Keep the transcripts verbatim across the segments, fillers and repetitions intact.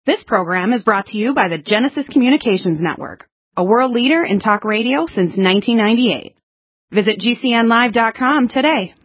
This program is brought to you by the Genesis Communications Network, a world leader in talk radio since nineteen ninety-eight. Visit G C N live dot com today.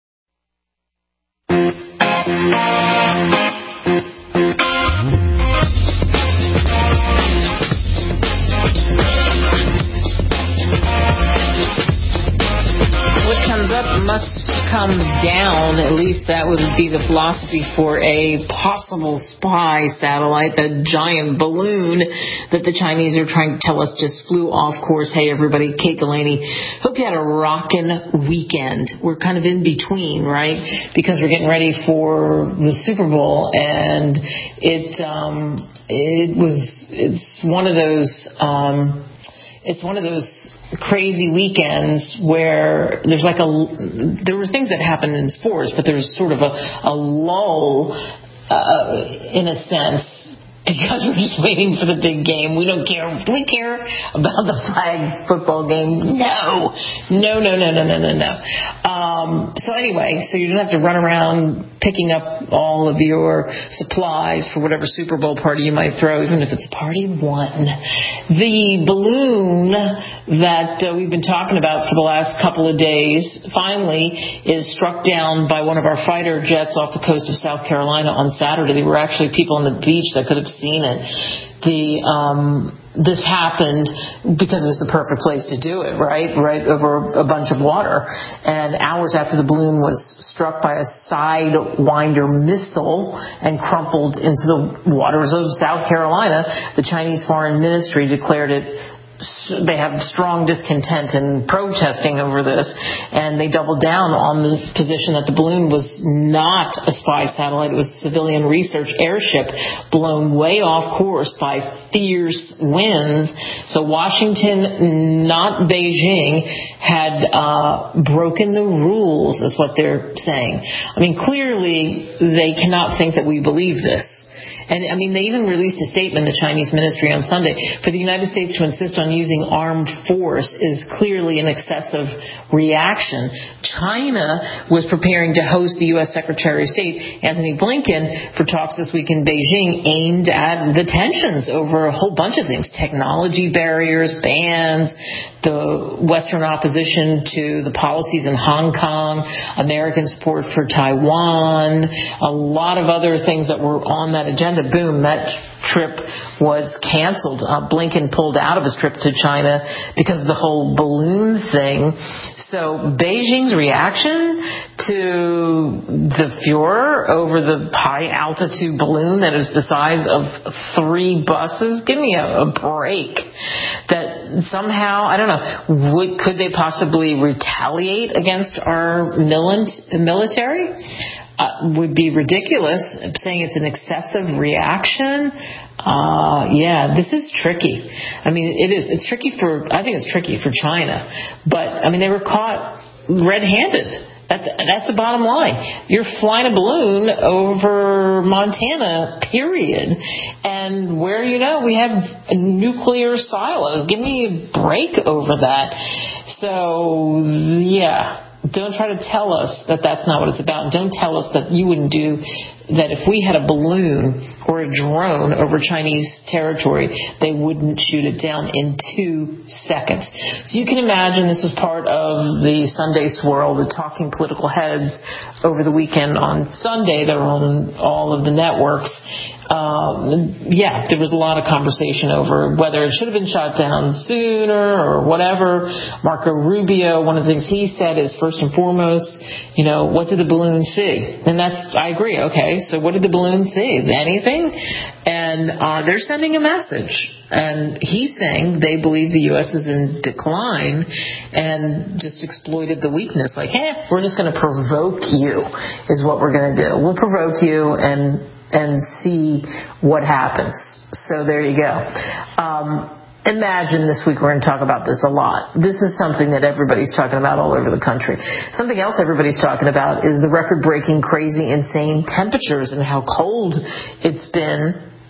What comes up must come down. At least that would be the philosophy for a possible spy satellite, the giant balloon that the Chinese are trying to tell us just flew off course. Hey, everybody, Kate Delaney. Hope you had a rockin' weekend. We're kind of in between, right? Because we're getting ready for the Super Bowl, and it um, it was it's one of those um, it's one of those. crazy weekends where there's like a there were things that happened in sports, but there's sort of a, a lull uh, in a sense, because we're just waiting for the big game. We don't care. Do we care about the flag football game? No. No, no, no, no, no, no, no. Um, so anyway, so you don't have to run around picking up all of your supplies for whatever Super Bowl party you might throw, even if it's a party of one. The balloon that uh, we've been talking about for the last couple of days finally is struck down by one of our fighter jets off the coast of South Carolina on Saturday. There were actually people on the beach that could have seen it. The um, this happened because it was the perfect place to do it, right? Right over a bunch of water. And hours after the balloon was struck by a Sidewinder missile and crumpled into the waters of South Carolina, the Chinese Foreign Ministry declared it. They have strong discontent and protesting over this, and they doubled down on the position that the balloon was not a spy satellite. It was a civilian research airship blown way off course by fierce winds. So Washington, not Beijing, had uh, broken the rules, is what they're saying. I mean, clearly they cannot think that we believe this. And, I mean, they even released a statement, the Chinese ministry, on Sunday. For the United States to insist on using armed force is clearly an excessive reaction. China was preparing to host the U S Secretary of State, Antony Blinken, for talks this week in Beijing aimed at the tensions over a whole bunch of things. Technology barriers, bans, the Western opposition to the policies in Hong Kong, American support for Taiwan, a lot of other things that were on that agenda. Boom, that trip was canceled. Uh, Blinken pulled out of his trip to China because of the whole balloon thing. So Beijing's reaction to the furor over the high-altitude balloon that is the size of three buses, give me a, a break. That somehow, I don't know, would, could they possibly retaliate against our military? Uh, would be ridiculous. Saying it's an excessive reaction. Uh, yeah, this is tricky. I mean, it is. It's tricky for, I think it's tricky for China. But, I mean, they were caught red-handed. That's, that's the bottom line. You're flying a balloon over Montana, period. And where, you know, we have nuclear silos. Give me a break over that. So, yeah. Don't try to tell us that that's not what it's about. Don't tell us that you wouldn't do that if we had a balloon or a drone over Chinese territory, they wouldn't shoot it down in two seconds. So you can imagine this was part of the Sunday swirl, the talking political heads over the weekend on Sunday. They're on all of the networks. Um, yeah, there was a lot of conversation over whether it should have been shot down sooner or whatever. Marco Rubio, one of the things he said is, first and foremost, you know, what did the balloon see? And that's, I agree, okay, so what did the balloon see? Anything? And uh, they're sending a message. And he's saying they believe the U S is in decline and just exploited the weakness. Like, hey, we're just going to provoke you is what we're going to do. We'll provoke you and and see what happens. So there you go. Um, imagine this week we're going to talk about this a lot. This is something that everybody's talking about all over the country. Something else everybody's talking about is the record-breaking, crazy, insane temperatures and how cold it's been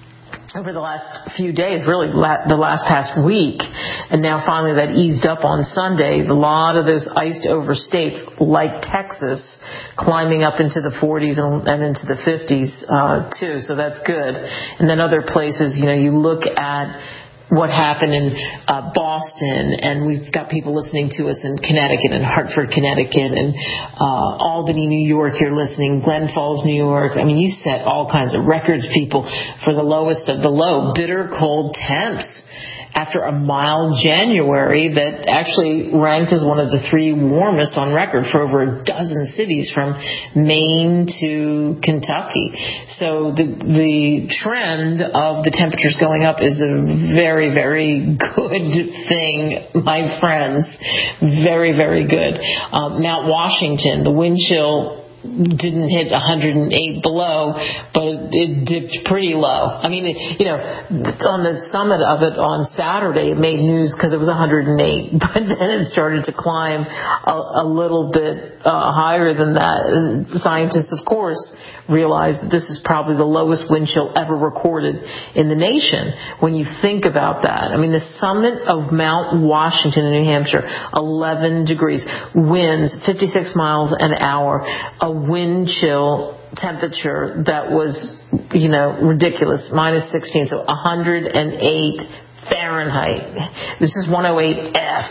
over the last few days, really la- the last past week, and now finally that eased up on Sunday. A lot of those iced over states, like Texas, climbing up into the forties and, and into the fifties uh, too, so that's good. And then other places, you know, you look at what happened in uh, Boston, and we've got people listening to us in Connecticut and Hartford, Connecticut, and uh, Albany, New York. You're listening, Glen Falls, New York. I mean, you set all kinds of records, people, for the lowest of the low. Bitter cold temps after a mild January that actually ranked as one of the three warmest on record for over a dozen cities from Maine to Kentucky. So the the trend of the temperatures going up is a very, very good thing, my friends. Very, very good. Um, Mount Washington, the wind chill didn't hit one hundred eight below, but it dipped pretty low. I mean, you know, on the summit of it on Saturday, it made news because it was one hundred eight, but then it started to climb a, a little bit uh, higher than that. And scientists, of course, realized that this is probably the lowest wind chill ever recorded in the nation. When you think about that, I mean, the summit of Mount Washington in New Hampshire, eleven degrees, winds fifty-six miles an hour, a wind chill temperature that was, you know, ridiculous, minus sixteen, so one hundred eight Fahrenheit. This is one oh eight F.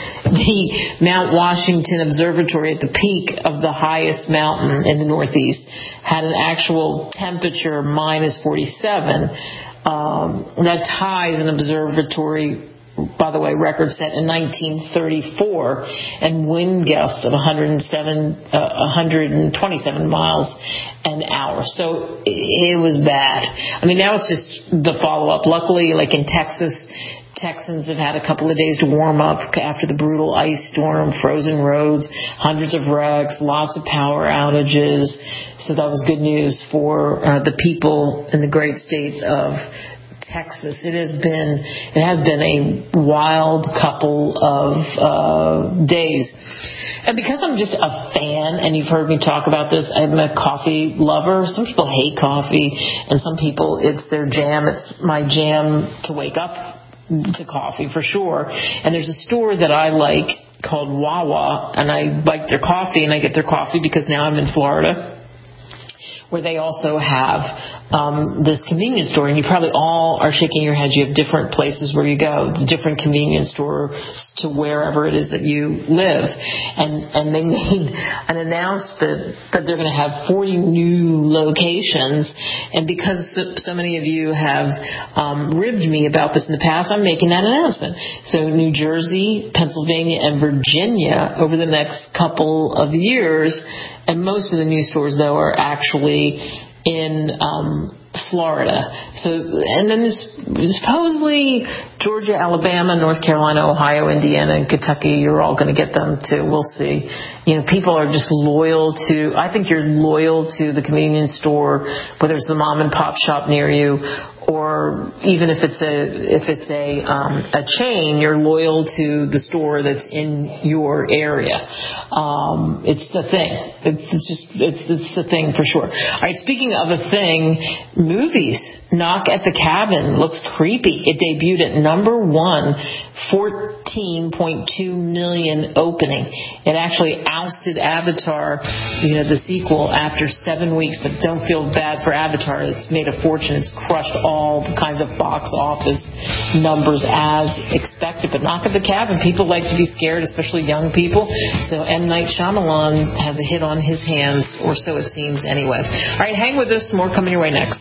The Mount Washington Observatory at the peak of the highest mountain in the Northeast had an actual temperature minus forty-seven. Um, that ties an observatory, by the way, record set in nineteen thirty-four, and wind gusts of one hundred seven, uh, one hundred twenty-seven miles an hour. So it was bad. I mean, now it's just the follow-up. Luckily, like in Texas, Texans have had a couple of days to warm up after the brutal ice storm, frozen roads, hundreds of wrecks, lots of power outages. So that was good news for uh, the people in the great state of Texas. It has been it has been a wild couple of uh, days. And because I'm just a fan, and you've heard me talk about this, I'm a coffee lover. Some people hate coffee, and some people, it's their jam. It's my jam to wake up to coffee, for sure. And there's a store that I like called Wawa, and I like their coffee, and I get their coffee because now I'm in Florida, where they also have um, this convenience store. And you probably all are shaking your heads. You have different places where you go, the different convenience stores to wherever it is that you live. And, and they made an announcement that they're going to have forty new locations. And because so, so many of you have um, ribbed me about this in the past, I'm making that announcement. So New Jersey, Pennsylvania, and Virginia over the next couple of years. And most of the new stores, though, are actually in um, Florida. So, and then this, supposedly Georgia, Alabama, North Carolina, Ohio, Indiana, and Kentucky, you're all going to get them too. We'll see. You know, people are just loyal to, I think you're loyal to the convenience store, whether it's the mom and pop shop near you, or even if it's a if it's a um, a chain, you're loyal to the store that's in your area. Um, it's the thing. It's, it's just it's it's a thing for sure. All right. Speaking of a thing, movies. Knock at the Cabin looks creepy. It debuted at number one, fourteen point two million opening. It actually ousted Avatar, you know, the sequel, after seven weeks. But don't feel bad for Avatar. It's made a fortune. It's crushed all kinds of box office numbers as expected. But Knock at the Cabin, people like to be scared, especially young people. So M. Night Shyamalan has a hit on his hands, or so it seems anyway. All right, hang with us. More coming your way next.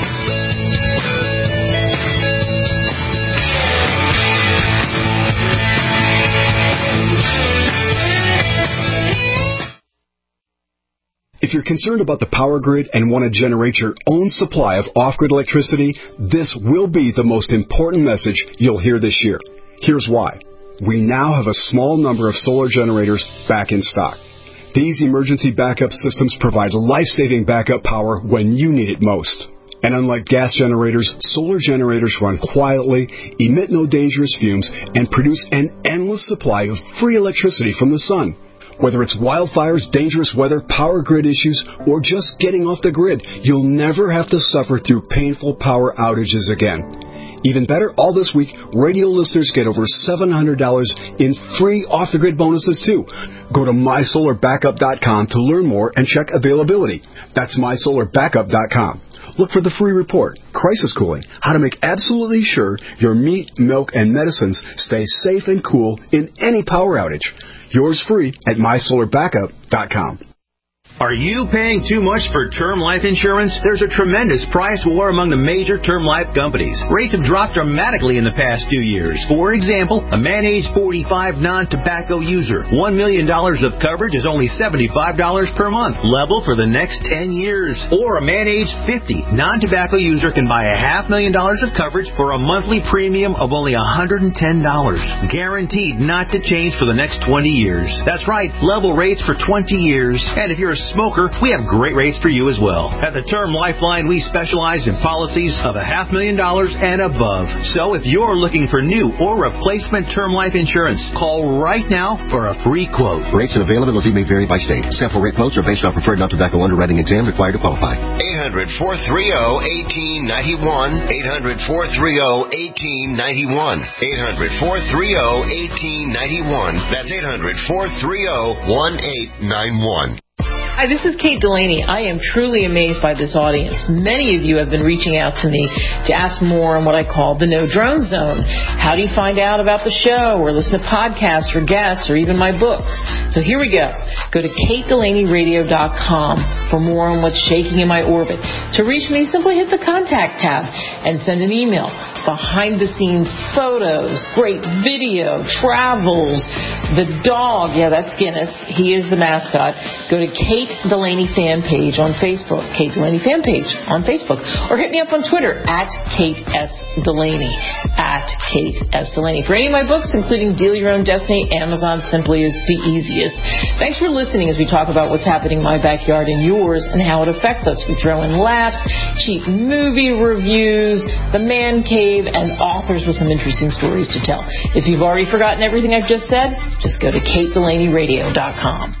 If you're concerned about the power grid and want to generate your own supply of off-grid electricity, this will be the most important message you'll hear this year. Here's why. We now have a small number of solar generators back in stock. These emergency backup systems provide life-saving backup power when you need it most. And unlike gas generators, solar generators run quietly, emit no dangerous fumes, and produce an endless supply of free electricity from the sun. Whether it's wildfires, dangerous weather, power grid issues, or just getting off the grid, you'll never have to suffer through painful power outages again. Even better, all this week, radio listeners get over seven hundred dollars in free off-the-grid bonuses, too. Go to my solar backup dot com to learn more and check availability. That's my solar backup dot com. Look for the free report, Crisis Cooling, how to make absolutely sure your meat, milk, and medicines stay safe and cool in any power outage. Yours free at my solar backup dot com. Are you paying too much for term life insurance? There's a tremendous price war among the major term life companies. Rates have dropped dramatically in the past two years. For example, a man age forty-five non-tobacco user, one million dollars of coverage is only seventy-five dollars per month, level for the next ten years. Or a man age fifty non-tobacco user can buy a half million dollars of coverage for a monthly premium of only one hundred ten dollars. Guaranteed not to change for the next twenty years. That's right, level rates for twenty years. And if you're a smoker, we have great rates for you as well. At the Term Lifeline, we specialize in policies of a half million dollars and above. So if you're looking for new or replacement term life insurance, call right now for a free quote. Rates and availability may vary by state. Sample rate quotes are based on preferred non-tobacco underwriting exam required to qualify. eight hundred, four three zero, one eight nine one. eight hundred, four three zero, one eight nine one. eight hundred, four three zero, one eight nine one. That's eight hundred, four three zero, one eight nine one. Hi, this is Kate Delaney. I am truly amazed by this audience. Many of you have been reaching out to me to ask more on what I call the No Drone Zone. How do you find out about the show or listen to podcasts or guests or even my books? So here we go. Go to kate delaney radio dot com for more on what's shaking in my orbit. To reach me, simply hit the contact tab and send an email. Behind the scenes photos, great video, travels, the dog, yeah, that's Guinness. He is the mascot. Go to Kate Delaney fan page on Facebook, Kate Delaney fan page on Facebook, or hit me up on Twitter at Kate S. Delaney, at Kate S. Delaney. For any of my books, including Deal Your Own Destiny, Amazon simply is the easiest. Thanks for listening as we talk about what's happening in my backyard and yours and how it affects us. We throw in laughs, cheap movie reviews, the man cave, and authors with some interesting stories to tell. If you've already forgotten everything I've just said, just go to kate delaney radio dot com.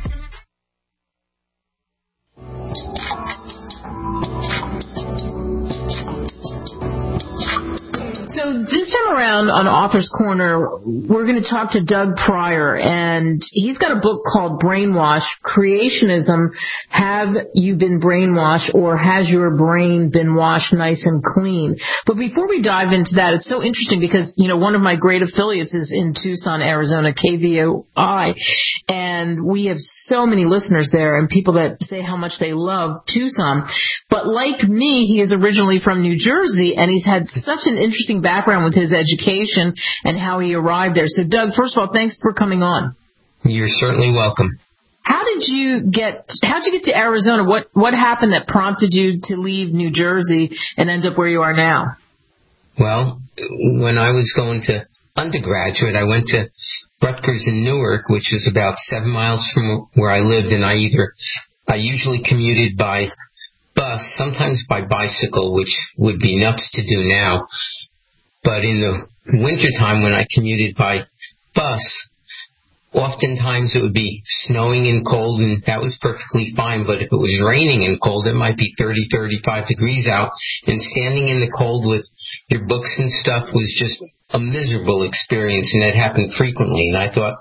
So this time around on Author's Corner, we're going to talk to Doug Pryor, and he's got a book called Brainwash, Creationism. Have you been brainwashed, or has your brain been washed nice and clean? But before we dive into that, it's so interesting because, you know, one of my great affiliates is in Tucson, Arizona, K V O I, and we have so many listeners there and people that say how much they love Tucson. But like me, he is originally from New Jersey, and he's had such an interesting background with his education and how he arrived there. So, Doug, first of all, thanks for coming on. You're certainly welcome. How did you get? How did you get to Arizona? What What happened that prompted you to leave New Jersey and end up where you are now? Well, when I was going to undergraduate, I went to Rutgers in Newark, which is about seven miles from where I lived, and I either I usually commuted by bus, sometimes by bicycle, which would be nuts to do now. But in the wintertime when I commuted by bus, oftentimes it would be snowing and cold, and that was perfectly fine. But if it was raining and cold, it might be thirty, thirty-five degrees out, and standing in the cold with your books and stuff was just a miserable experience, and that happened frequently. And I thought,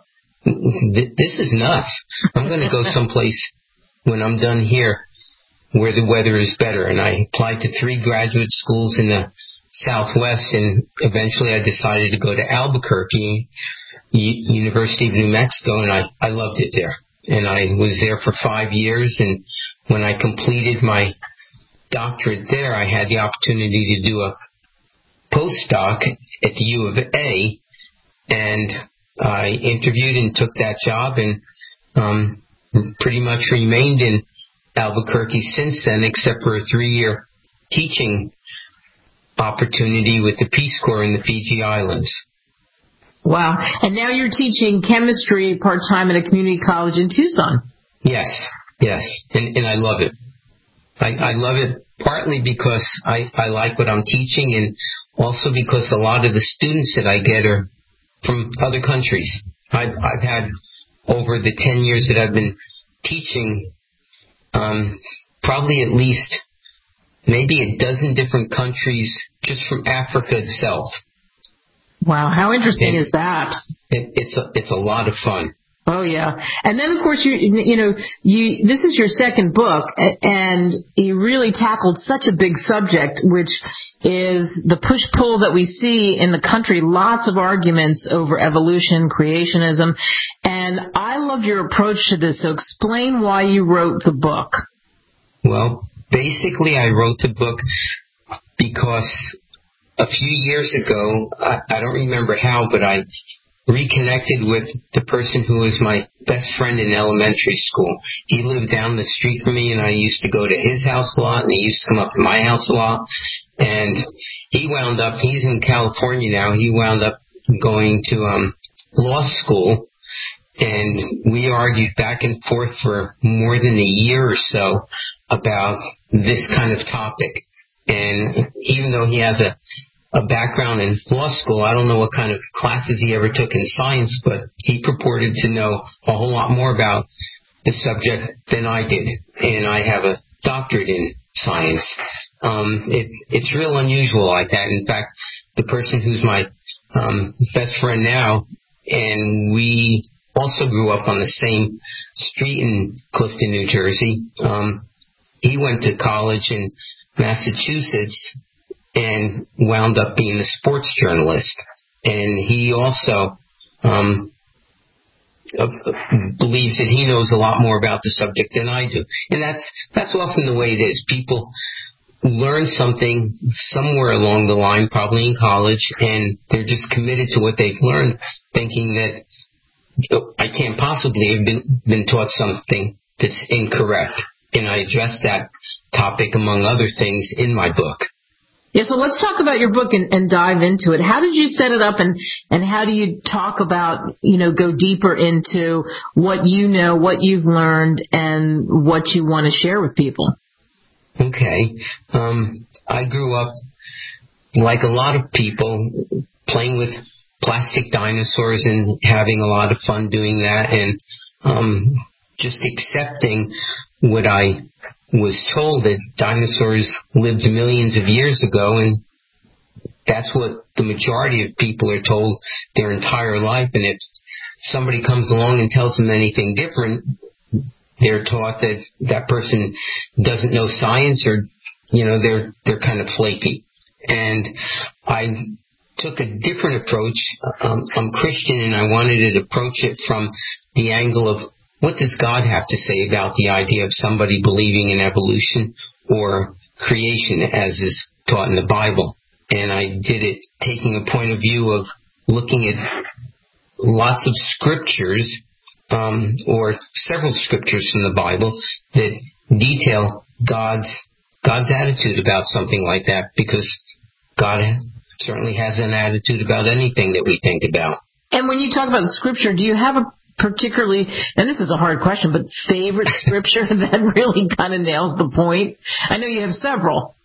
this is nuts. I'm going to go someplace when I'm done here where the weather is better. And I applied to three graduate schools in the Southwest, and eventually I decided to go to Albuquerque, U- University of New Mexico, and I, I loved it there. And I was there for five years, and when I completed my doctorate there, I had the opportunity to do a postdoc at the U of A, and I interviewed and took that job, and um, pretty much remained in Albuquerque since then, except for a three-year teaching opportunity with the Peace Corps in the Fiji Islands. Wow. And now you're teaching chemistry part-time at a community college in Tucson. Yes, yes. And, and I love it. I, I love it partly because I, I like what I'm teaching, and also because a lot of the students that I get are from other countries. I've, I've had over the ten years that I've been teaching, um, probably at least maybe a dozen different countries just from Africa itself. Wow, how interesting and is that? It, it's a, it's a lot of fun. Oh yeah, and then of course you you know you this is your second book, and you really tackled such a big subject, which is the push pull that we see in the country. Lots of arguments over evolution, creationism, and I loved your approach to this. So explain why you wrote the book. Well, basically, I wrote the book because a few years ago, I, I don't remember how, but I reconnected with the person who was my best friend in elementary school. He lived down the street from me, and I used to go to his house a lot, and he used to come up to my house a lot. And he wound up, he's in California now, he wound up going to um law school, and we argued back and forth for more than a year or so about this kind of topic. And even though he has a a background in law school, I don't know what kind of classes he ever took in science, but he purported to know a whole lot more about the subject than I did. And I have a doctorate in science. Um, it, it's real unusual like that. In fact, the person who's my um, best friend now, and we also grew up on the same street in Clifton, New Jersey. Um, he went to college in Massachusetts and wound up being a sports journalist. And he also um, uh, believes that he knows a lot more about the subject than I do. And that's that's often the way it is. People learn something somewhere along the line, probably in college, and they're just committed to what they've learned, thinking that oh, I can't possibly have been, been taught something that's incorrect. And I address that topic, among other things, in my book. Yeah, so let's talk about your book and, and dive into it. How did you set it up, and, and how do you talk about, you know, go deeper into what you know, what you've learned, and what you want to share with people? Okay. Um, I grew up, like a lot of people, playing with plastic dinosaurs and having a lot of fun doing that, and um, just accepting what I was told, that dinosaurs lived millions of years ago, and that's what the majority of people are told their entire life. And if somebody comes along and tells them anything different, they're taught that that person doesn't know science, or, you know, they're they're kind of flaky. And I took a different approach. Um, I'm Christian, and I wanted to approach it from the angle of, what does God have to say about the idea of somebody believing in evolution or creation as is taught in the Bible? And I did it taking a point of view of looking at lots of scriptures, um, or several scriptures from the Bible that detail God's God's attitude about something like that, because God certainly has an attitude about anything that we think about. And when you talk about the scripture, do you have a particularly, and this is a hard question, but favorite scripture that really kind of nails the point? I know you have several.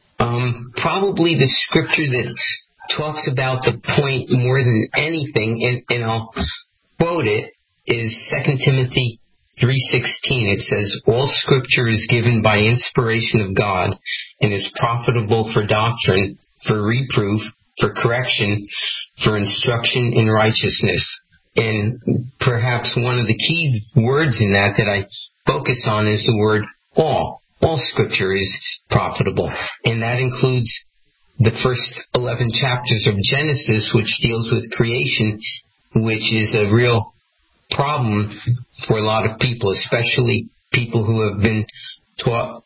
Um, probably the scripture that talks about the point more than anything, and, and I'll quote it, is Second Timothy three sixteen. It says, all scripture is given by inspiration of God and is profitable for doctrine, for reproof, for correction, for instruction in righteousness. And perhaps one of the key words in that that I focus on is the word all. All scripture is profitable. And that includes the first eleven chapters of Genesis, which deals with creation, which is a real problem for a lot of people, especially people who have been taught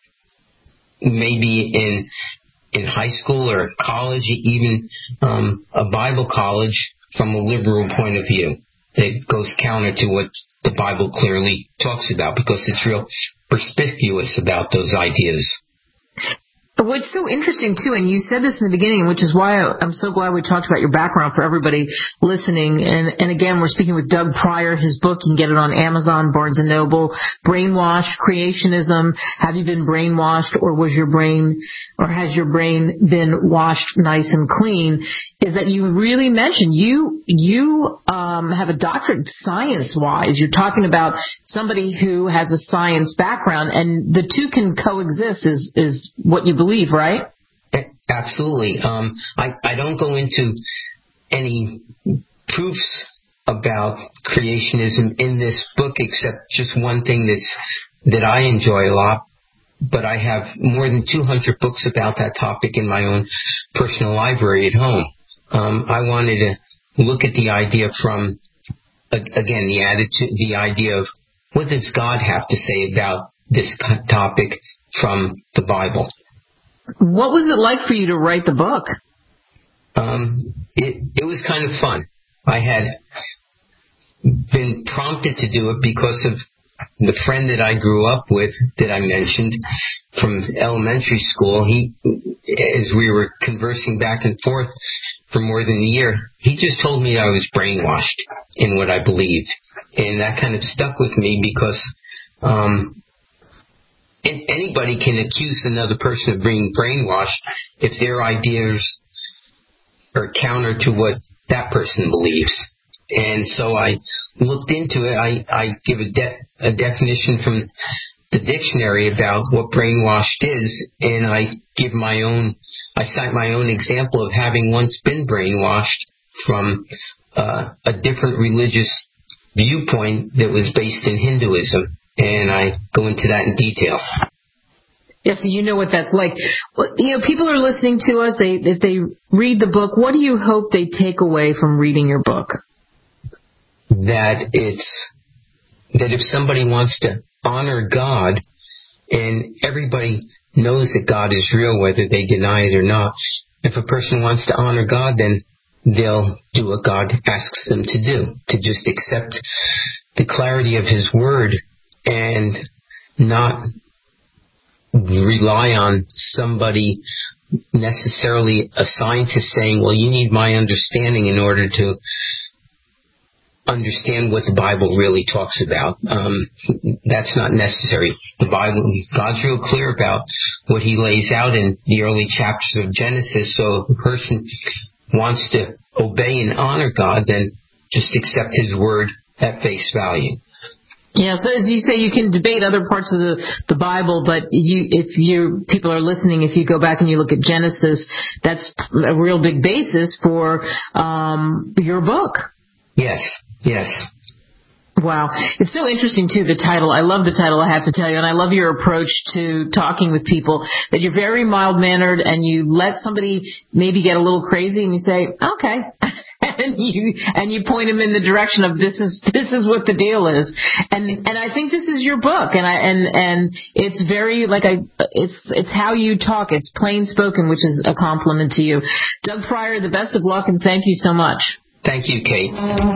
maybe in in high school or college, even um, a Bible college, from a liberal point of view. That goes counter to what the Bible clearly talks about, because it's real perspicuous about those ideas. What's so interesting, too, and you said this in the beginning, which is why I'm so glad we talked about your background for everybody listening. And, and again, we're speaking with Doug Pryor. His book, you can get it on Amazon, Barnes and Noble, Brainwashed, Creationism. Have you been brainwashed, or was your brain, or has your brain been washed nice and clean? Is that you really mentioned you, you, um, have a doctorate science-wise. You're talking about somebody who has a science background, and the two can coexist is, is what you believe. Believe, right? Absolutely. Um, I, I don't go into any proofs about creationism in this book, except just one thing that's that I enjoy a lot. But I have more than two hundred books about that topic in my own personal library at home. Um, I wanted to look at the idea from, again, the attitude, the idea of what does God have to say about this topic from the Bible. What was it like for you to write the book? Um, it, it was kind of fun. I had been prompted to do it because of the friend that I grew up with that I mentioned from elementary school. He, as we were conversing back and forth for more than a year, he just told me I was brainwashed in what I believed. And that kind of stuck with me because, um, anybody can accuse another person of being brainwashed if their ideas are counter to what that person believes. And so I looked into it. I, I give a, de- a definition from the dictionary about what brainwashed is, and I give my own, I cite my own example of having once been brainwashed from uh, a different religious viewpoint that was based in Hinduism. And I go into that in detail. Yeah, so you know what that's like. Well, you know, people are listening to us. They, if they read the book, what do you hope they take away from reading your book? That it's that if somebody wants to honor God, and everybody knows that God is real, whether they deny it or not. If a person wants to honor God, then they'll do what God asks them to do, to just accept the clarity of His Word and not rely on somebody, necessarily a scientist, saying, well, you need my understanding in order to understand what the Bible really talks about. Um, that's not necessary. The Bible, God's real clear about what He lays out in the early chapters of Genesis. So if a person wants to obey and honor God, then just accept His Word at face value. Yeah, so as you say, you can debate other parts of the, the Bible, but you, if you people are listening, if you go back and you look at Genesis, that's a real big basis for um, your book. Yes, yes. Wow. It's so interesting, too, the title. I love the title, I have to tell you, and I love your approach to talking with people, that you're very mild-mannered and you let somebody maybe get a little crazy and you say, okay. And you and you point them in the direction of this is this is what the deal is, and and I think this is your book, and I and and it's very like I it's it's how you talk, it's plain spoken, which is a compliment to you. Doug Pryor, the best of luck, and thank you so much. Thank you, Kate.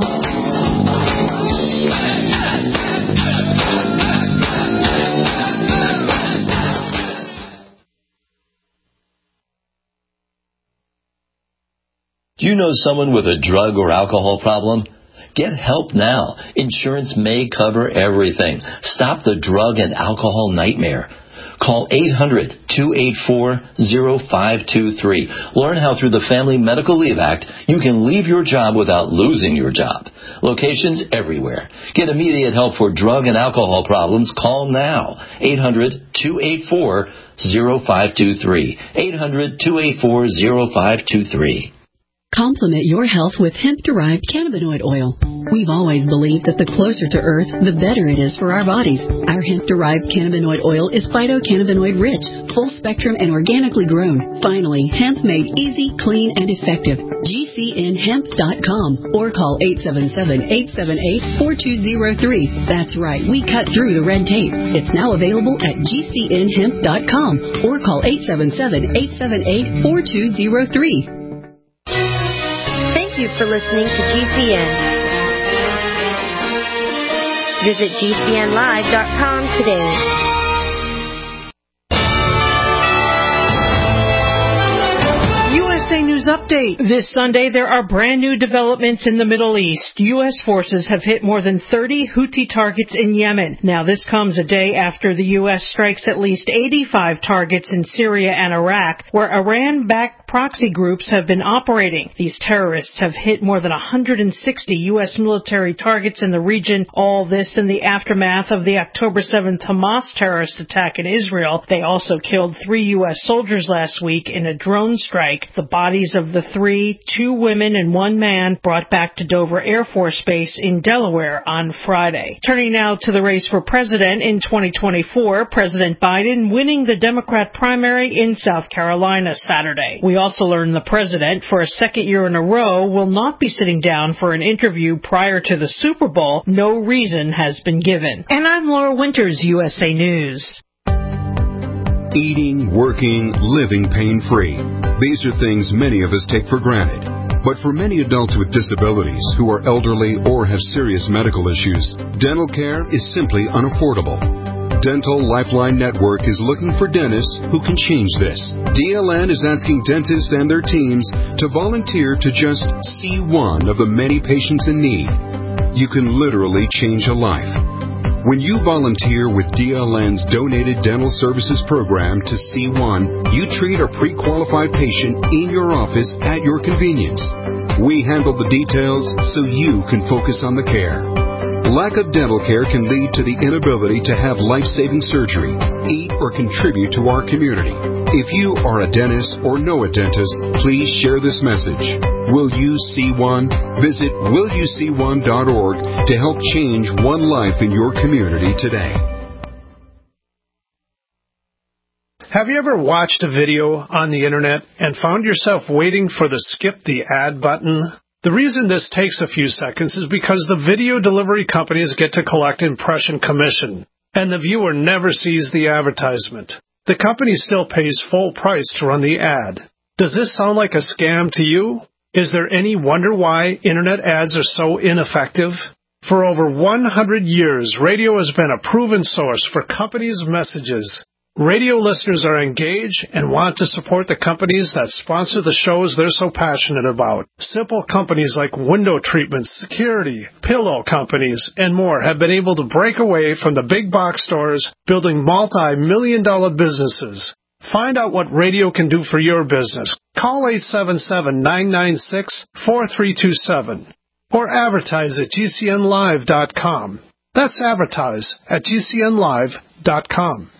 Do you know someone with a drug or alcohol problem? Get help now. Insurance may cover everything. Stop the drug and alcohol nightmare. Call eight hundred, two eight four, zero five two three. Learn how through the Family Medical Leave Act you can leave your job without losing your job. Locations everywhere. Get immediate help for drug and alcohol problems. Call now. eight hundred, two eight four, zero five two three. eight hundred, two eight four, zero five two three. Complement your health with hemp-derived cannabinoid oil. We've always believed that the closer to Earth, the better it is for our bodies. Our hemp-derived cannabinoid oil is phytocannabinoid-rich, full-spectrum, and organically grown. Finally, hemp made easy, clean, and effective. G C N hemp dot com or call eight seven seven, eight seven eight, four two zero three. That's right, we cut through the red tape. It's now available at G C N hemp dot com or call eight seven seven, eight seven eight, four two zero three. Thank you for listening to G C N. Visit G C N live dot com today. News Update. This Sunday, there are brand new developments in the Middle East. U S forces have hit more than thirty Houthi targets in Yemen. Now, this comes a day after the U S strikes at least eighty-five targets in Syria and Iraq, where Iran-backed proxy groups have been operating. These terrorists have hit more than one hundred sixty U S military targets in the region. All this in the aftermath of the October seventh Hamas terrorist attack in Israel. They also killed three U S soldiers last week in a drone strike. The bodies of the three, two women and one man, brought back to Dover Air Force Base in Delaware on Friday. Turning now to the race for president in twenty twenty-four, President Biden winning the Democrat primary in South Carolina Saturday. We also learned the president, for a second year in a row, will not be sitting down for an interview prior to the Super Bowl. No reason has been given. And I'm Laura Winters, U S A News. Eating, working, living pain-free. These are things many of us take for granted. But for many adults with disabilities who are elderly or have serious medical issues, dental care is simply unaffordable. Dental Lifeline Network is looking for dentists who can change this. D L N is asking dentists and their teams to volunteer to just see one of the many patients in need. You can literally change a life. When you volunteer with D L N's Donated Dental Services Program to C one, you treat a pre-qualified patient in your office at your convenience. We handle the details so you can focus on the care. Lack of dental care can lead to the inability to have life-saving surgery, eat, or contribute to our community. If you are a dentist or know a dentist, please share this message. Will you see one? Visit will you see one dot org to help change one life in your community today. Have you ever watched a video on the internet and found yourself waiting for the skip the ad button? The reason this takes a few seconds is because the video delivery companies get to collect impression commission, and the viewer never sees the advertisement. The company still pays full price to run the ad. Does this sound like a scam to you? Is there any wonder why internet ads are so ineffective? For over one hundred years, radio has been a proven source for companies' messages. Radio listeners are engaged and want to support the companies that sponsor the shows they're so passionate about. Simple companies like window treatments, security, pillow companies, and more have been able to break away from the big box stores, building multi-million dollar businesses. Find out what radio can do for your business. Call eight seven seven, nine nine six, four three two seven or advertise at G C N live dot com. That's advertise at G C N live dot com.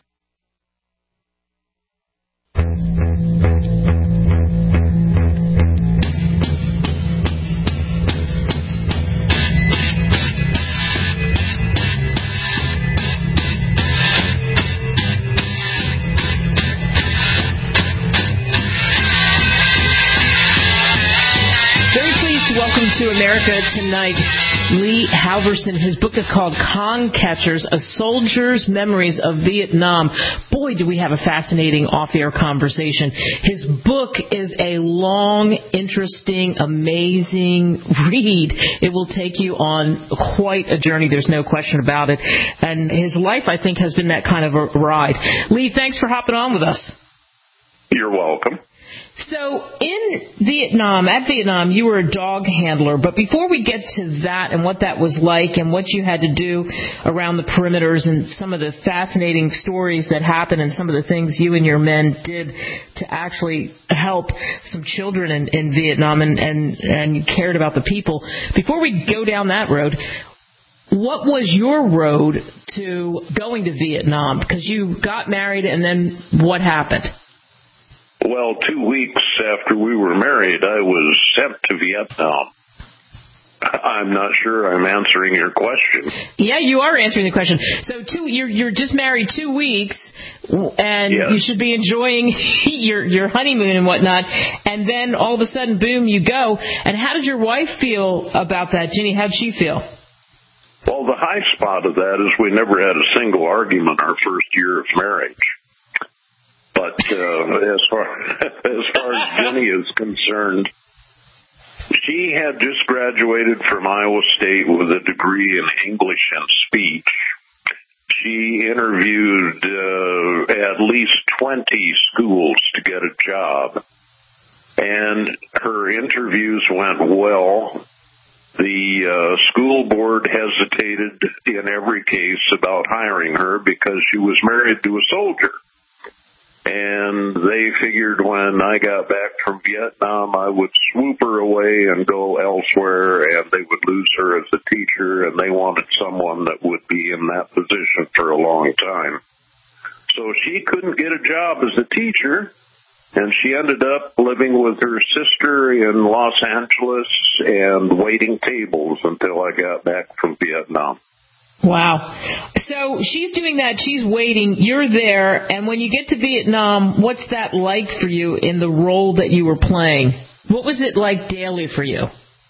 Welcome to America Tonight. Lee Halverson, his book is called Con Catchers, A Soldier's Memories of Vietnam. Boy, do we have a fascinating off-air conversation. His book is a long, interesting, amazing read. It will take you on quite a journey. There's no question about it. And his life, I think, has been that kind of a ride. Lee, thanks for hopping on with us. You're welcome. So in Vietnam, at Vietnam, you were a dog handler. But before we get to that and what that was like and what you had to do around the perimeters and some of the fascinating stories that happened and some of the things you and your men did to actually help some children in, in Vietnam and, and, and you cared about the people, before we go down that road, what was your road to going to Vietnam? Because you got married and then what happened? Well, two weeks after we were married, I was sent to Vietnam. I'm not sure I'm answering your question. Yeah, you are answering the question. So two, you're you're just married two weeks, and yes. You should be enjoying your your honeymoon and whatnot. And then all of a sudden, boom, you go. And how did your wife feel about that, Ginny? How'd she feel? Well, the high spot of that is we never had a single argument our first year of marriage. But uh, as far as far as Jenny is concerned, she had just graduated from Iowa State with a degree in English and speech. She interviewed uh, at least twenty schools to get a job. and her interviews went well. The uh, school board hesitated in every case about hiring her because she was married to a soldier. And they figured when I got back from Vietnam, I would swoop her away and go elsewhere, and they would lose her as a teacher, and they wanted someone that would be in that position for a long time. So she couldn't get a job as a teacher, and she ended up living with her sister in Los Angeles and waiting tables until I got back from Vietnam. Wow. So she's doing that. She's waiting. You're there. And when you get to Vietnam, what's that like for you in the role that you were playing? What was it like daily for you?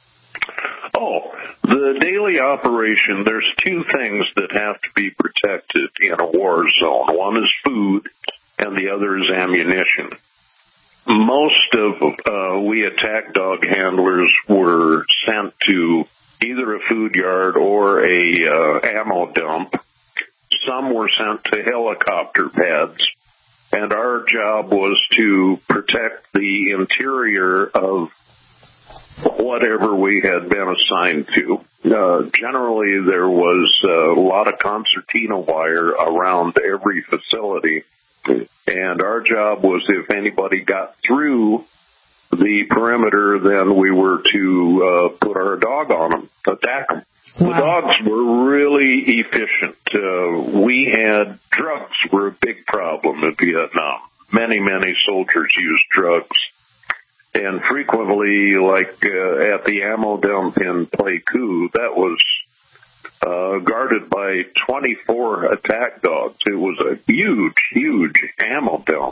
Oh, the daily operation, there's two things that have to be protected in a war zone. One is food, and the other is ammunition. Most of uh, we attack dog handlers were sent to either a food yard or a uh, ammo dump. Some were sent to helicopter pads, and our job was to protect the interior of whatever we had been assigned to. Uh, generally, there was uh, a lot of concertina wire around every facility, and our job was if anybody got through the perimeter, then we were to uh, put our dog on them, attack them. Wow. The dogs were really efficient. Uh, we had drugs were a big problem in Vietnam. Many, many soldiers used drugs. And frequently, like uh, at the ammo dump in Pleiku, that was uh, guarded by twenty-four attack dogs. It was a huge, huge ammo dump.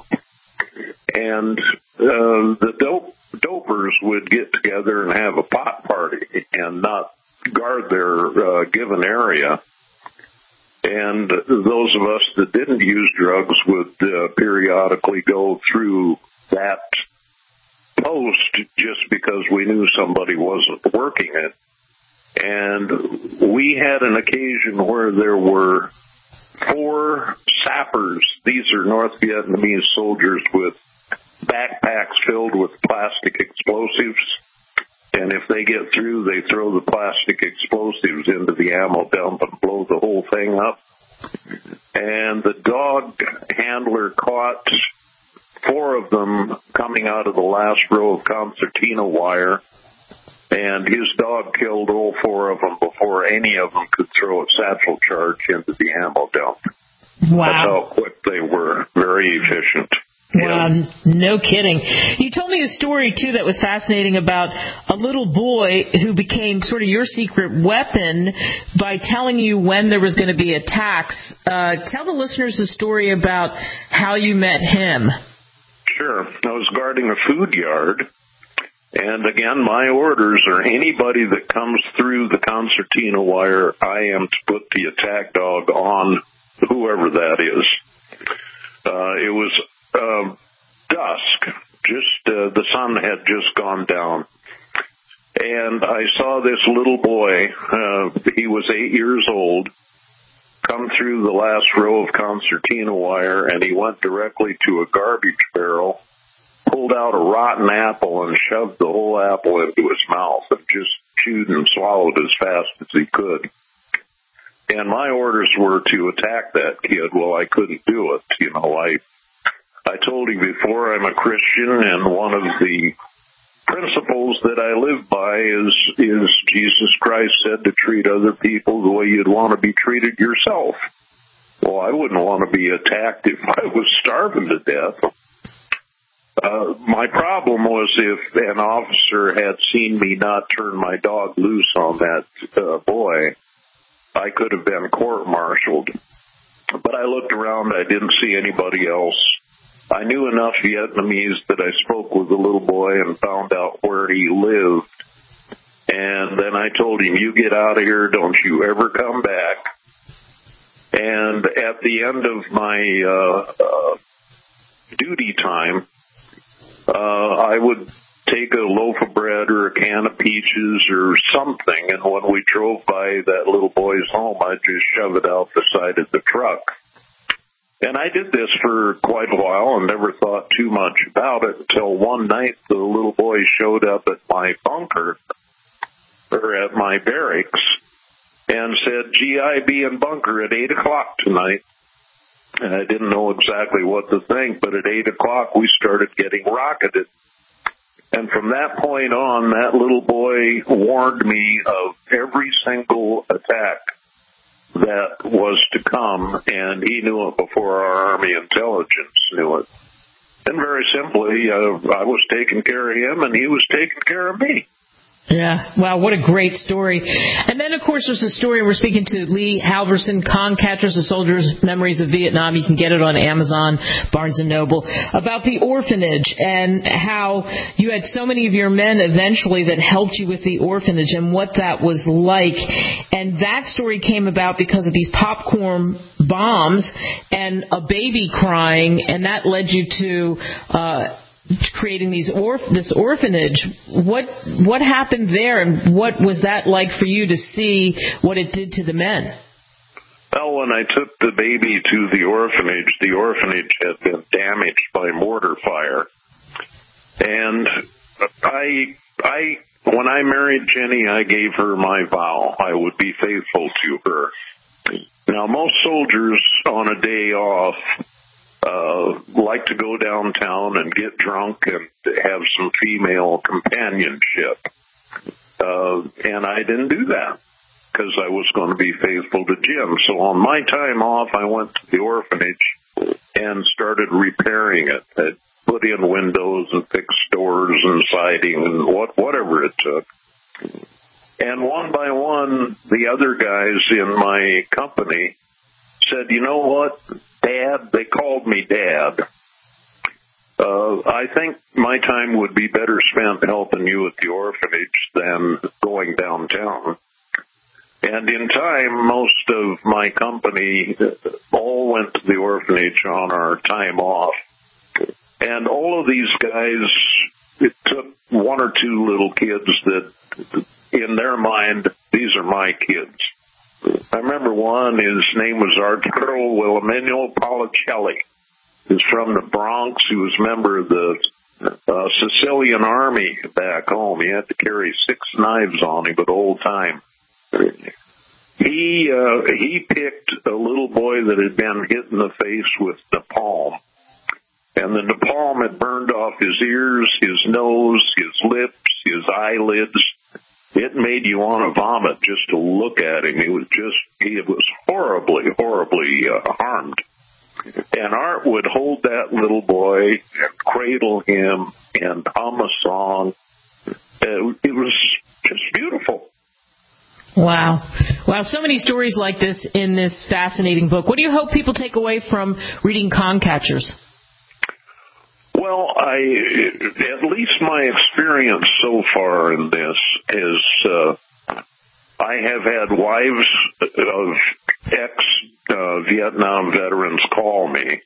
And uh, the dope, dopers would get together and have a pot party and not guard their uh, given area. And those of us that didn't use drugs would uh, periodically go through that post just because we knew somebody wasn't working it. And we had an occasion where there were four sappers. These are North Vietnamese soldiers with backpacks filled with plastic explosives. And if they get through, they throw the plastic explosives into the ammo dump and blow the whole thing up. And the dog handler caught four of them coming out of the last row of concertina wire, and his dog killed all four of them before any of them could throw a satchel charge into the ammo dump. Wow. That's how quick they were. Very efficient. Wow, yeah. No kidding. You told me a story, too, that was fascinating about a little boy who became sort of your secret weapon by telling you when there was going to be attacks. Uh, tell the listeners the story about how you met him. Sure. I was guarding a food yard. And again, my orders are anybody that comes through the concertina wire, I am to put the attack dog on whoever that is. Uh, it was uh, dusk. Just uh, the sun had just gone down. And I saw this little boy, uh, he was eight years old, come through the last row of concertina wire, and he went directly to a garbage barrel, pulled out a rotten apple and shoved the whole apple into his mouth and just chewed and swallowed as fast as he could. And my orders were to attack that kid. Well, I couldn't do it. You know, I I told him before, I'm a Christian, and one of the principles that I live by is is Jesus Christ said to treat other people the way you'd want to be treated yourself. Well, I wouldn't want to be attacked if I was starving to death. Uh, my problem was if an officer had seen me not turn my dog loose on that uh, boy, I could have been court-martialed. But I looked around, I didn't see anybody else. I knew enough Vietnamese that I spoke with the little boy and found out where he lived. And then I told him, you get out of here, don't you ever come back. And at the end of my uh, uh, duty time, Uh, I would take a loaf of bread or a can of peaches or something, and when we drove by that little boy's home, I'd just shove it out the side of the truck. And I did this for quite a while and never thought too much about it until one night the little boy showed up at my bunker, or at my barracks, and said, G I be in bunker at eight o'clock tonight. And I didn't know exactly what to think, but at eight o'clock we started getting rocketed. And from that point on, that little boy warned me of every single attack that was to come, and he knew it before our Army intelligence knew it. And very simply, uh, I was taking care of him, and he was taking care of me. Yeah. Wow, what a great story. And then, of course, there's a story. We're speaking to Lee Halverson, Con Catchers, A Soldier's Memories of Vietnam. You can get it on Amazon, Barnes and Noble, about the orphanage and how you had so many of your men eventually that helped you with the orphanage and what that was like. And that story came about because of these popcorn bombs and a baby crying, and that led you to uh creating these orph- this orphanage. What what happened there, and what was that like for you to see what it did to the men? Well, when I took the baby to the orphanage, the orphanage had been damaged by mortar fire. And I, I, when I married Jenny, I gave her my vow I would be faithful to her. Now, most soldiers on a day off Uh, like to go downtown and get drunk and have some female companionship. Uh, and I didn't do that because I was going to be faithful to Jim. So on my time off, I went to the orphanage and started repairing it. I put in windows and fixed doors and siding and what, whatever it took. And one by one, the other guys in my company said, you know what, Dad, they called me Dad. Uh, I think my time would be better spent helping you at the orphanage than going downtown. And in time, most of my company all went to the orphanage on our time off. And all of these guys, it took one or two little kids that, in their mind, these are my kids. I remember one, his name was Arturo Wilhelmino Policelli. He's from the Bronx. He was a member of the uh, Sicilian Army back home. He had to carry six knives on him at all time. He, uh, he picked a little boy that had been hit in the face with napalm. And the napalm had burned off his ears, his nose, his lips, his eyelids. It made you want to vomit just to look at him. He was just, he was horribly, horribly uh, harmed. And Art would hold that little boy and cradle him and hum a song. Uh, it was just beautiful. Wow. Wow, so many stories like this in this fascinating book. What do you hope people take away from reading Con Catchers? Well, I, at least my experience so far in this is, uh, I have had wives of ex-Vietnam uh, veterans call me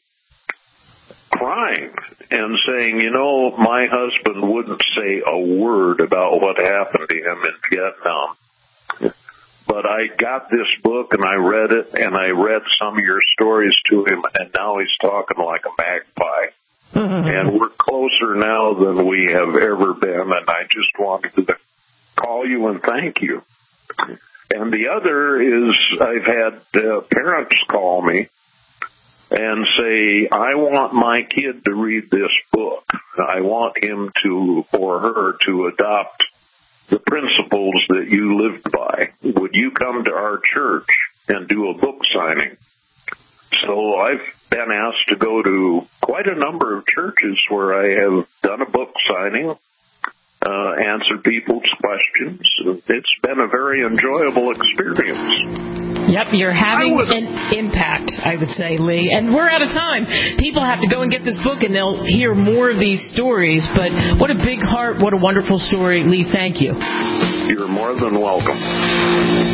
crying and saying, you know, my husband wouldn't say a word about what happened to him in Vietnam. But I got this book and I read it and I read some of your stories to him, and now he's talking like a magpie. Mm-hmm. And we're closer now than we have ever been, and I just wanted to call you and thank you. And the other is I've had uh, parents call me and say, I want my kid to read this book. I want him to, or her, to adopt the principles that you lived by. Would you come to our church and do a book signing? So I've been asked to go to quite a number of churches where I have done a book signing, uh, answered people's questions. It's been a very enjoyable experience. Yep, you're having an impact, I would say, Lee. And we're out of time. People have to go and get this book, and they'll hear more of these stories. But what a big heart, what a wonderful story. Lee, thank you. You're more than welcome.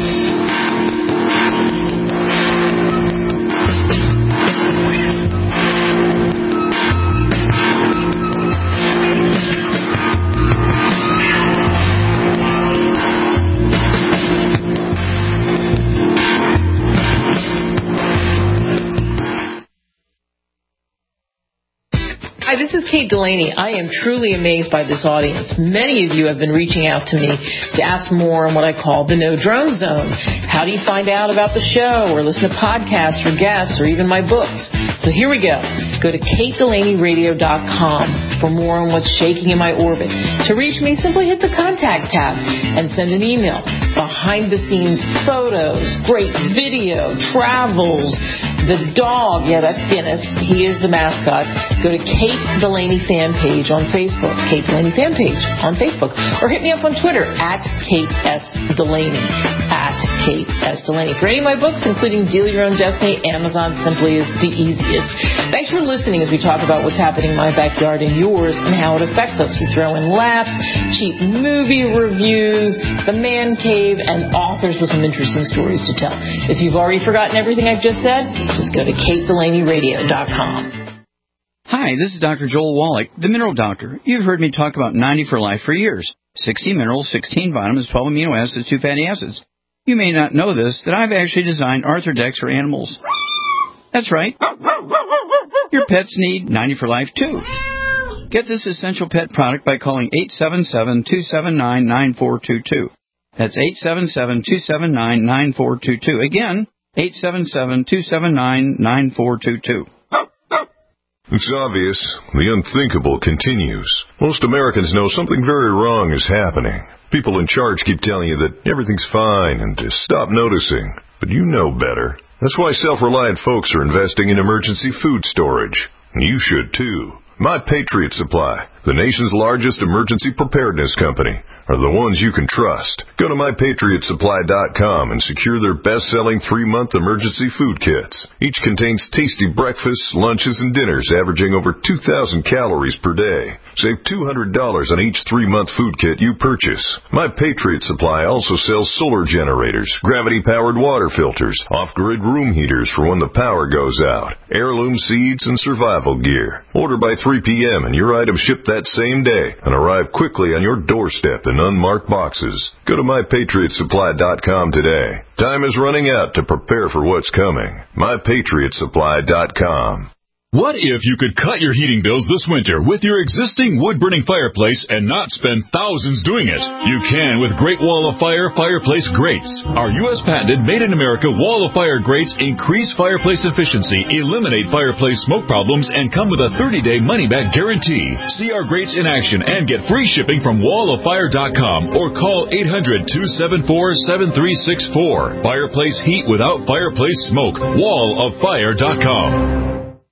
Hi, this is Kate Delaney. I am truly amazed by this audience. Many of you have been reaching out to me to ask more on what I call the No Drone Zone. How do you find out about the show or listen to podcasts or guests or even my books? So here we go. Go to kate delaney radio dot com for more on what's shaking in my orbit. To reach me, simply hit the contact tab and send an email. Behind the scenes photos, great video, travels, the dog, yeah, that's Guinness. He is the mascot. Go to Kate Delaney fan page on Facebook. Kate Delaney fan page on Facebook. Or hit me up on Twitter at Kate S. Delaney. At Kate S. Delaney. For any of my books, including Deal Your Own Destiny, Amazon simply is the easiest. Thanks for listening as we talk about what's happening in my backyard and yours and how it affects us. We throw in laughs, cheap movie reviews, the man cave, and authors with some interesting stories to tell. If you've already forgotten everything I've just said, just go to kate delaney radio dot com. Hi, this is Doctor Joel Wallach, the Mineral Doctor. You've heard me talk about ninety for Life for years. sixty minerals, sixteen vitamins, twelve amino acids, two fatty acids. You may not know this, that I've actually designed Arthrodex for animals. That's right. Your pets need ninety for Life, too. Get this essential pet product by calling eight seven seven, two seven nine, nine four two two. That's eight seven seven, two seven nine, nine four two two. Again, eight seven seven, two seven nine, nine four two two. It's obvious. The unthinkable continues. Most Americans know something very wrong is happening. People in charge keep telling you that everything's fine and to stop noticing. But you know better. That's why self-reliant folks are investing in emergency food storage. And you should too. My Patriot Supply, the nation's largest emergency preparedness company, are the ones you can trust. Go to my patriot supply dot com and secure their best-selling three-month emergency food kits. Each contains tasty breakfasts, lunches, and dinners averaging over two thousand calories per day. Save two hundred dollars on each three-month food kit you purchase. My Patriot Supply also sells solar generators, gravity-powered water filters, off-grid room heaters for when the power goes out, heirloom seeds, and survival gear. Order by three p.m. and your items ship that same day and arrive quickly on your doorstep in unmarked boxes. Go to my patriot supply dot com today. Time is running out to prepare for what's coming. my patriot supply dot com. What if you could cut your heating bills this winter with your existing wood-burning fireplace and not spend thousands doing it? You can with Great Wall of Fire Fireplace Grates. Our U S patented made-in-America Wall of Fire grates increase fireplace efficiency, eliminate fireplace smoke problems, and come with a thirty-day money-back guarantee. See our grates in action and get free shipping from wall of fire dot com or call eight hundred, two seven four, seven three six four. Fireplace heat without fireplace smoke. wall of fire dot com.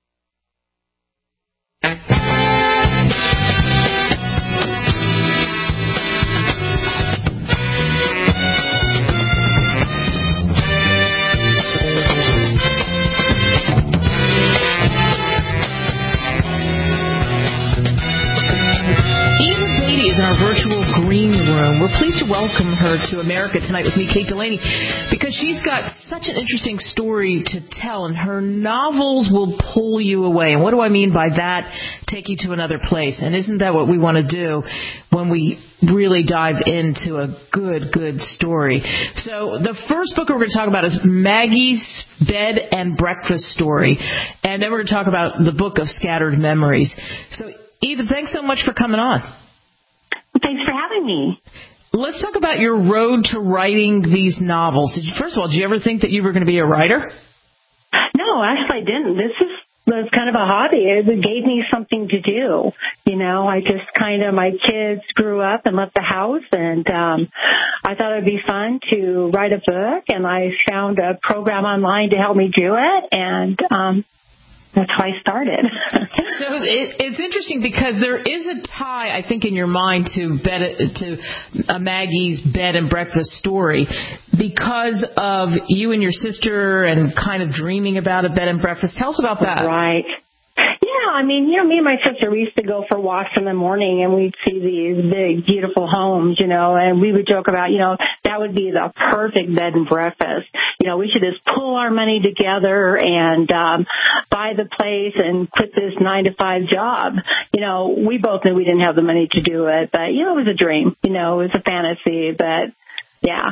We're pleased to welcome her to America Tonight with me, Kate Delaney, because she's got such an interesting story to tell, and her novels will pull you away. And what do I mean by that? Take you to another place. And isn't that what we want to do when we really dive into a good, good story? So the first book we're going to talk about is Maggie's Bed and Breakfast Story. And then we're going to talk about the Book of Scattered Memories. So, Eva, thanks so much for coming on. Thanks for having me. Let's talk about your road to writing these novels. Did you, first of all, did you ever think that you were going to be a writer? No, actually I didn't. This is was kind of a hobby. It gave me something to do. You know, I just kind of, my kids grew up and left the house, and um, I thought it would be fun to write a book, and I found a program online to help me do it, and um that's how I started. So it, it's interesting because there is a tie, I think, in your mind to bed, to uh, Maggie's Bed and Breakfast Story because of you and your sister and kind of dreaming about a bed and breakfast. Tell us about that. Right. Yeah, I mean, you know, me and my sister, we used to go for walks in the morning, and we'd see these big, beautiful homes, you know, and we would joke about, you know, that would be the perfect bed and breakfast. You know, we should just pull our money together and um, buy the place and quit this nine to five job. You know, we both knew we didn't have the money to do it, but, you know, it was a dream. You know, it was a fantasy, but, yeah.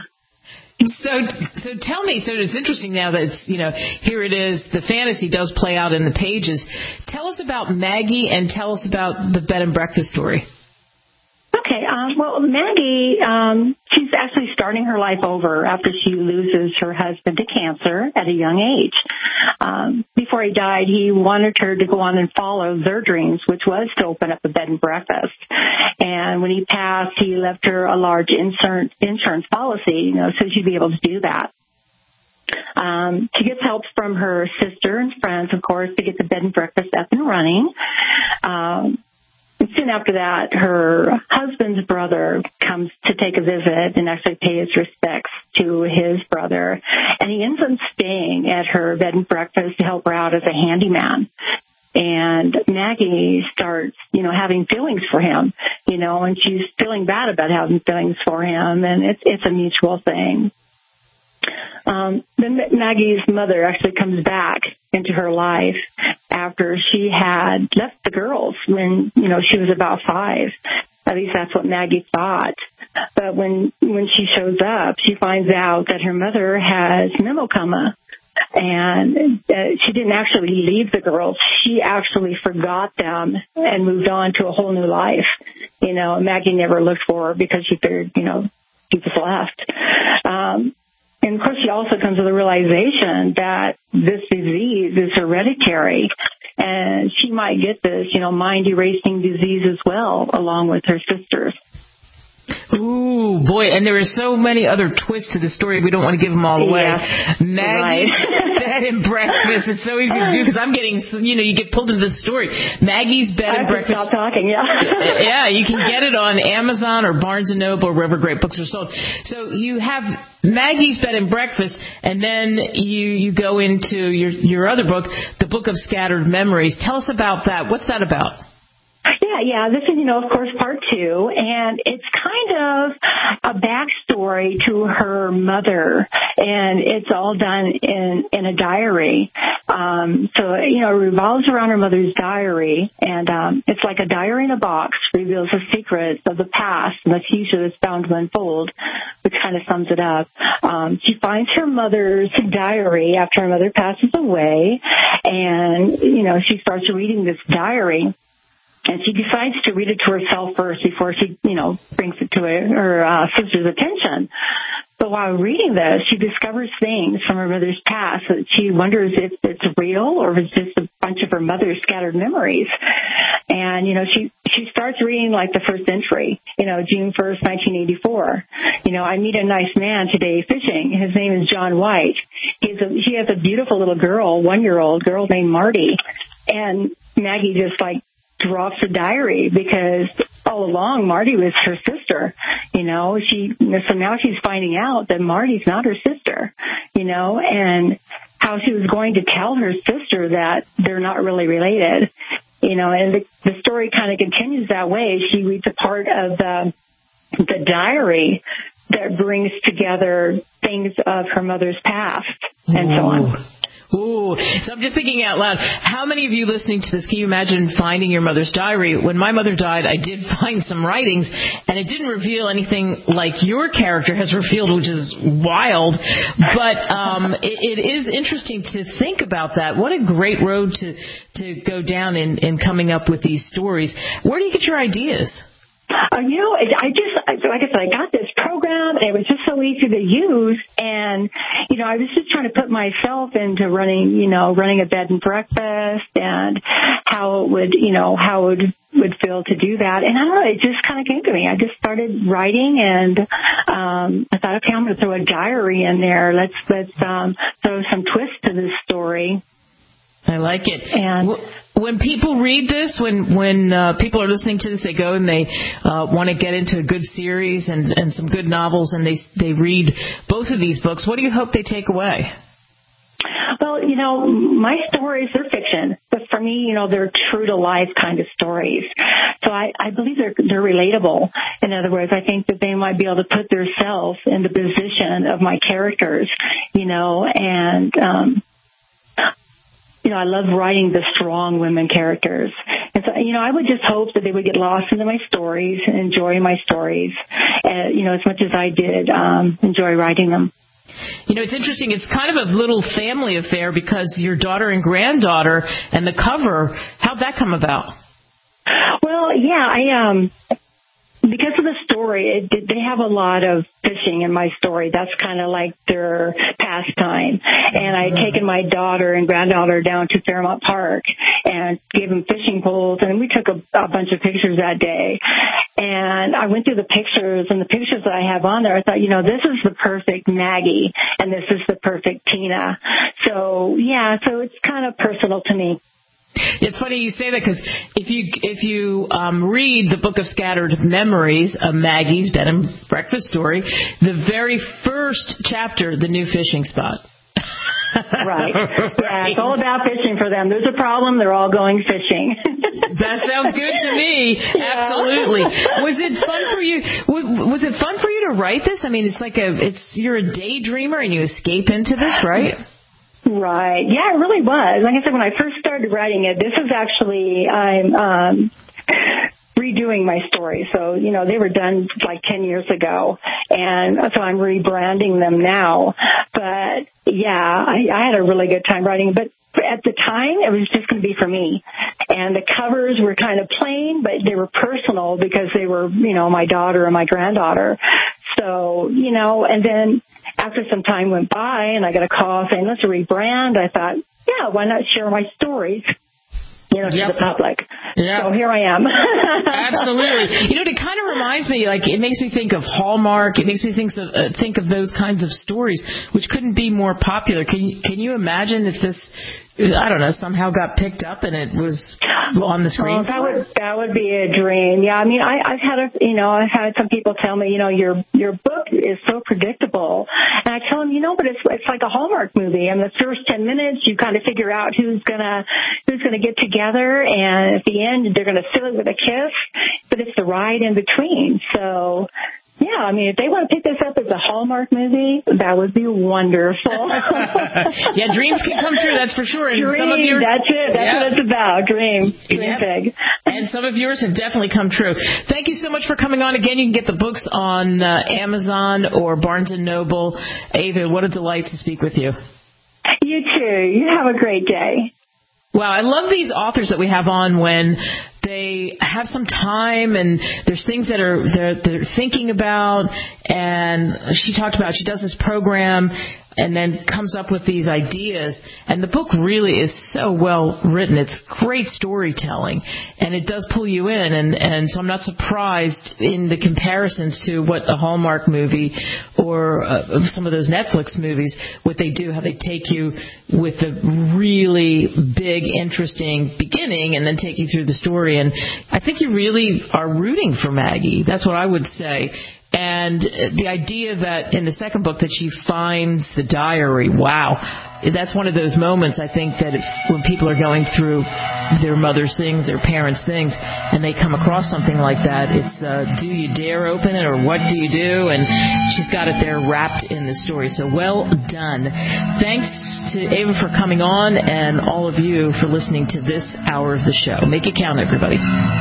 So, so tell me. So it's interesting now that it's, you know, here it is. The fantasy does play out in the pages. Tell us about Maggie and tell us about the bed and breakfast story. Okay, um, well, Maggie, um, she's actually starting her life over after she loses her husband to cancer at a young age. Um, before he died, he wanted her to go on and follow their dreams, which was to open up a bed and breakfast. And when he passed, he left her a large insurance, insurance policy, you know, so she'd be able to do that. Um, she gets help from her sister and friends, of course, to get the bed and breakfast up and running. Um, Soon after that, her husband's brother comes to take a visit and actually pay his respects to his brother. And he ends up staying at her bed and breakfast to help her out as a handyman. And Maggie starts, you know, having feelings for him, you know, and she's feeling bad about having feelings for him. And it's, it's a mutual thing. Um, then Maggie's mother actually comes back into her life after she had left the girls when, you know, she was about five. At least that's what Maggie thought. But when, when she shows up, she finds out that her mother has memocoma. And uh, she didn't actually leave the girls. She actually forgot them and moved on to a whole new life. You know, Maggie never looked for her because she figured, you know, she was left. Um, And, of course, she also comes to the realization that this disease is hereditary, and she might get this, you know, mind-erasing disease as well, along with her sisters. Ooh, boy, and there are so many other twists to the story. We don't want to give them all away. Yes, Maggie's right. Bed and Breakfast. It's so easy to do because I'm getting, you know, you get pulled into the story. Maggie's Bed I and Breakfast. Stop talking, yeah. Yeah, you can get it on Amazon or Barnes and Noble or wherever great books are sold. So you have Maggie's Bed and Breakfast, and then you, you go into your, your other book, The Book of Scattered Memories. Tell us about that. What's that about? Yeah, yeah. This is, you know, of course, part two, and it's kind of a backstory to her mother, and it's all done in in a diary. Um, so, you know, it revolves around her mother's diary, and um, it's like a diary in a box, reveals the secrets of the past and the future that's bound to unfold, which kind of sums it up. Um, she finds her mother's diary after her mother passes away, and, you know, she starts reading this diary. And she decides to read it to herself first before she, you know, brings it to her, her uh, sister's attention. But while reading this, she discovers things from her mother's past that she wonders if it's real or if it's just a bunch of her mother's scattered memories. And, you know, she, she starts reading like the first entry, you know, June first, nineteen eighty-four. You know, I meet a nice man today fishing. His name is John White. He's a, he has a beautiful little girl, one-year-old girl named Marty. And Maggie just like, drops a diary because all along Marty was her sister, you know, she, so now she's finding out that Marty's not her sister, you know, and how she was going to tell her sister that they're not really related, you know, and the, the story kind of continues that way. She reads a part of the, the diary that brings together things of her mother's past and so on. Ooh, so I'm just thinking out loud, how many of you listening to this, can you imagine finding your mother's diary? When my mother died, I did find some writings, and it didn't reveal anything like your character has revealed, which is wild, but um, it, it is interesting to think about that. What a great road to, to go down in, in coming up with these stories. Where do you get your ideas? Uh, you know, I just, like I said, I got this program, and it was just so easy to use, and, you know, I was just trying to put myself into running, you know, running a bed and breakfast, and how it would, you know, how it would, would feel to do that, and I don't know, it just kind of came to me. I just started writing, and um, I thought, okay, I'm going to throw a diary in there. Let's, let's um, throw some twist to this story. I like it. And when people read this, when when uh, people are listening to this, they go and they uh, want to get into a good series and, and some good novels, and they they read both of these books. What do you hope they take away? Well, you know, my stories are fiction, but for me, you know, they're true to life kind of stories. So I, I believe they're they're relatable. In other words, I think that they might be able to put themselves in the position of my characters, you know, and um you know, I love writing the strong women characters. And so, you know, I would just hope that they would get lost into my stories and enjoy my stories, uh, you know, as much as I did um, enjoy writing them. You know, it's interesting. It's kind of a little family affair because your daughter and granddaughter and the cover, how'd that come about? Well, yeah, I um. Because of the story, it, they have a lot of fishing in my story. That's kind of like their pastime. And I had taken my daughter and granddaughter down to Fairmount Park and gave them fishing poles, and we took a, a bunch of pictures that day. And I went through the pictures, and the pictures that I have on there, I thought, you know, this is the perfect Maggie, and this is the perfect Tina. So, yeah, so it's kind of personal to me. It's funny you say that because if you if you um, read the Book of Scattered Memories, of Maggie's Bed and Breakfast story, the very first chapter, the new fishing spot. Right. Yeah, it's all about fishing for them. There's a problem, they're all going fishing. That sounds good to me. Yeah. Absolutely. Was it fun for you? Was it fun for you to write this? I mean, it's like a it's you're a daydreamer and you escape into this, right? Right. Yeah, it really was. Like I said, when I first started writing it, this is actually, I'm um, redoing my story. So, you know, they were done like ten years ago. And so I'm rebranding them now. But, yeah, I, I had a really good time writing. But at the time, it was just going to be for me. And the covers were kind of plain, but they were personal because they were, you know, my daughter and my granddaughter. So, you know, and then after some time went by and I got a call saying, let's rebrand, I thought, yeah, why not share my stories, you know, yep. to the public. Yep. So here I am. Absolutely. You know, it kind of reminds me, like, it makes me think of Hallmark. It makes me think of, uh, think of those kinds of stories, which couldn't be more popular. Can you, can you imagine if this, I don't know, somehow got picked up and it was on the screen? Oh, that would that would be a dream. Yeah, I mean, I, I've had a, you know, I've had some people tell me, you know, your your book is so predictable, and I tell them, you know, but it's it's like a Hallmark movie. And the first ten minutes, you kind of figure out who's gonna who's gonna get together, and at the end, they're gonna fill it with a kiss. But it's the ride in between. So. Yeah, I mean, if they want to pick this up as a Hallmark movie, that would be wonderful. Yeah, dreams can come true, that's for sure. And Dream, some of yours, that's it. That's yeah. what it's about. Dream. Dream yep. big. And some of yours have definitely come true. Thank you so much for coming on. Again, you can get the books on uh, Amazon or Barnes and Noble. Ava, what a delight to speak with you. You too. You have a great day. Wow, I love these authors that we have on when they have some time and there's things that are they're, they're thinking about. And she talked about she does this program and then comes up with these ideas. And the book really is so well written. It's great storytelling, and it does pull you in. And, and so I'm not surprised in the comparisons to what a Hallmark movie or uh, some of those Netflix movies, what they do, how they take you with a really big, interesting beginning and then take you through the story. And I think you really are rooting for Maggie. That's what I would say. And the idea that in the second book that she finds the diary, wow, that's one of those moments, I think, that if, when people are going through their mother's things, their parents' things, and they come across something like that, it's uh, do you dare open it or what do you do? And she's got it there wrapped in the story. So well done. Thanks to Ava for coming on and all of you for listening to this hour of the show. Make it count, everybody.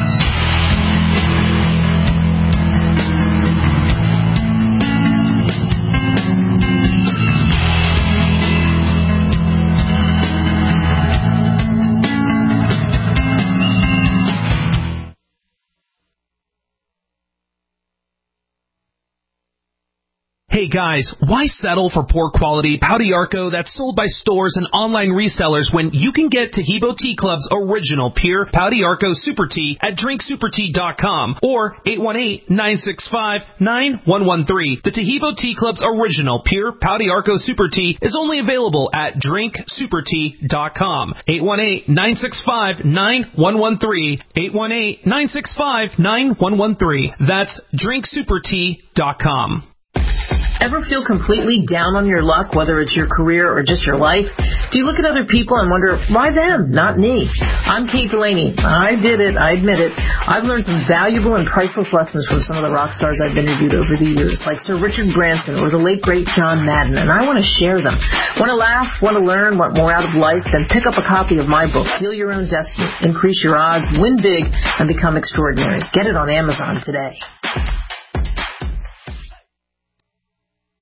Hey guys, why settle for poor quality Pau d'Arco that's sold by stores and online resellers when you can get Taheebo Tea Club's original pure Pau d'Arco Super Tea at drink super tea dot com or eight one eight, nine six five, nine one one three. The Taheebo Tea Club's original pure Pau d'Arco Super Tea is only available at drink super tea dot com. eight one eight, nine six five, nine one one three. eight one eight, nine six five, nine one one three. That's drink super tea dot com. Ever feel completely down on your luck, whether it's your career or just your life? Do you look at other people and wonder, why them, not me? I'm Kate Delaney. I did it. I admit it. I've learned some valuable and priceless lessons from some of the rock stars I've interviewed over the years, like Sir Richard Branson or the late, great John Madden, and I want to share them. Want to laugh? Want to learn? Want more out of life? Then pick up a copy of my book, Deal Your Own Destiny. Increase your odds, win big, and become extraordinary. Get it on Amazon today.